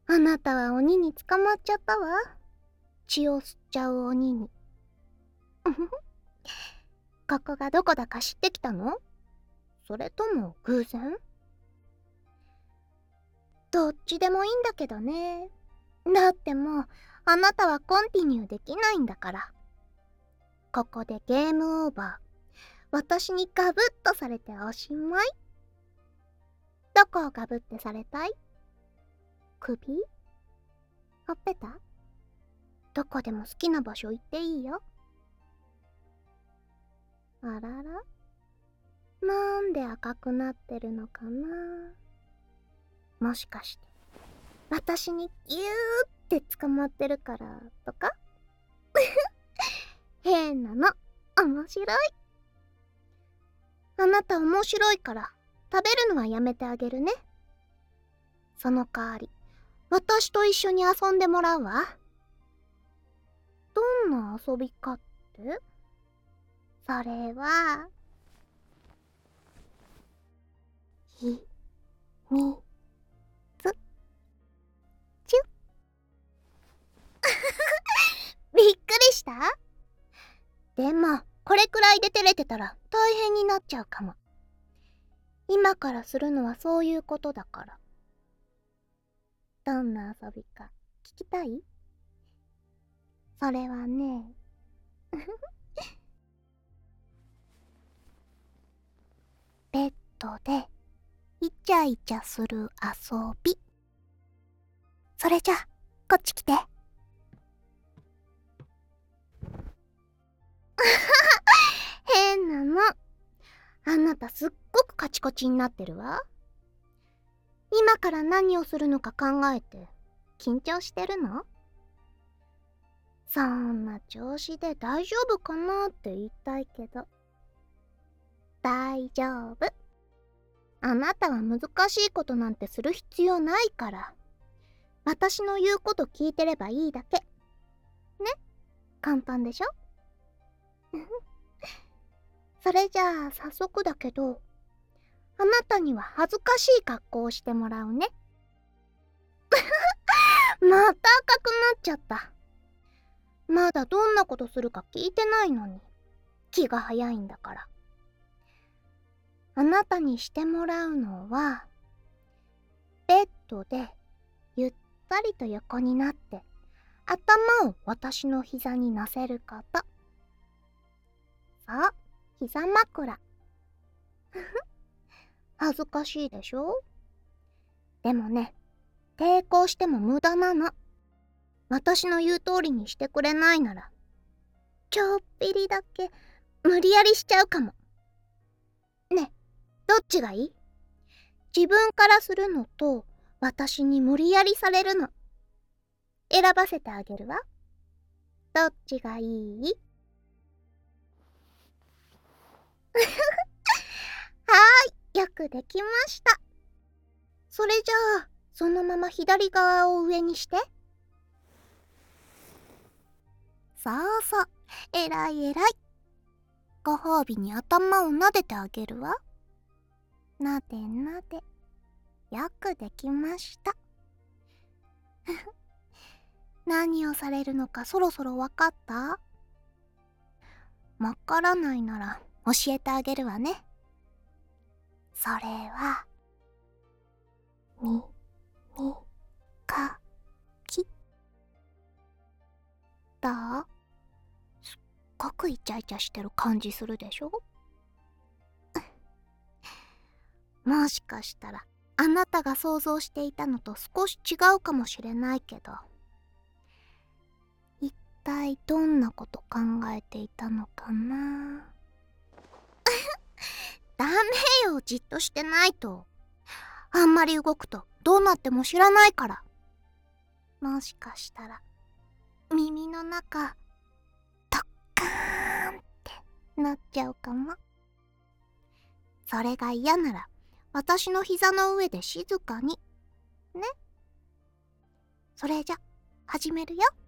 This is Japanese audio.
あなたは鬼に捕まっちゃったわ。血を吸っちゃう鬼に。ここがどこだか知ってきたの？それとも偶然？どっちでもいいんだけどね。だってもう、あなたはコンティニューできないんだから。ここでゲームオーバー。私にガブッとされておしまい。どこをガブってされたい？首？ほっぺた？どこでも好きな場所行っていいよ。あらら？なんで赤くなってるのかな？もしかして、私にギューって捕まってるからとか？変なの。面白い。あなた面白いから食べるのはやめてあげるね。その代わり、私と一緒に遊んでもらうわ。どんな遊びかって？それは、ひ、み、つ、ちゅ。びっくりした？でも、これくらいで照れてたら大変になっちゃうかも。今からするのはそういうことだから。どんな遊びか聞きたい？それはね、ベッドでイチャイチャする遊び。それじゃ、こっち来て。変なの。あなたすっごくカチコチになってるわ。今から何をするのか考えて緊張してるの？そんな調子で大丈夫かなって言いたいけど。大丈夫。あなたは難しいことなんてする必要ないから。私の言うこと聞いてればいいだけ。ね？簡単でしょ？それじゃあ早速だけど、あなたには恥ずかしい格好をしてもらうね。また赤くなっちゃった。まだどんなことするか聞いてないのに。気が早いんだから。あなたにしてもらうのは、ベッドでゆったりと横になって頭を私の膝に乗せること。そう、膝枕。恥ずかしいでしょ？でもね、抵抗しても無駄なの。私の言う通りにしてくれないなら、ちょっぴりだけ無理やりしちゃうかも。ね、どっちがいい？自分からするのと、私に無理やりされるの。選ばせてあげるわ。どっちがいい？はーい、よくできました。それじゃあ、そのまま左側を上にして。そうそう、えらいえらい。ご褒美に頭を撫でてあげるわ。なでなで。よくできました。何をされるのかそろそろわかった？わからないなら教えてあげるわね。それは、み、か、き。どう？すっごくイチャイチャしてる感じするでしょ？もしかしたら、あなたが想像していたのと少し違うかもしれないけど、一体どんなこと考えていたのかな？ダメよ、じっとしてないと。あんまり動くとどうなっても知らないから。もしかしたら、耳の中、ドッカーンってなっちゃうかも。それが嫌なら、私の膝の上で静かに。ね。それじゃ、始めるよ。